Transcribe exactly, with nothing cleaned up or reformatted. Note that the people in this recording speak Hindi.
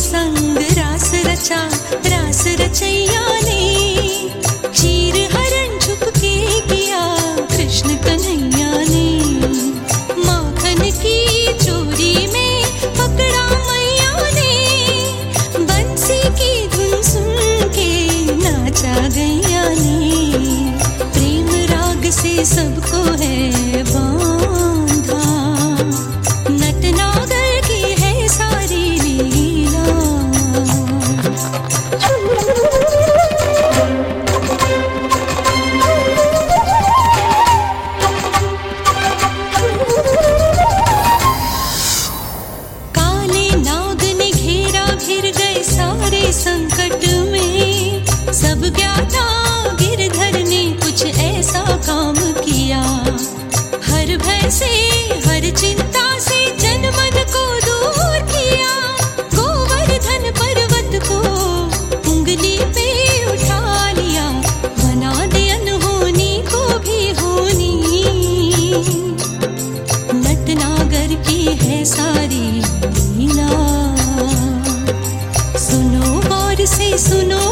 संग रास रचा रास रचैया ने, चीर हरण छुप के किया कृष्ण कन्हैया ने। माखन की चोरी में पकड़ा मैया ने, बंसी की धुन सुन के नाचा गैया ने। प्रेम राग से सबको है बांधा, नटनागर की है सारी लीला। काले नाग ने घेरा घिर गए सारे संकट में, सब ज्ञाता गिरधर ने कुछ ऐसा काम किया। हर भय से हर चिंता से जनमन को दूर किया। गोवर्धन पर्वत को उंगली पे उठा लिया, बना दे अनहोनी को भी होनी। नटनागर की है सारी लीला, सुनो गौर से सुनो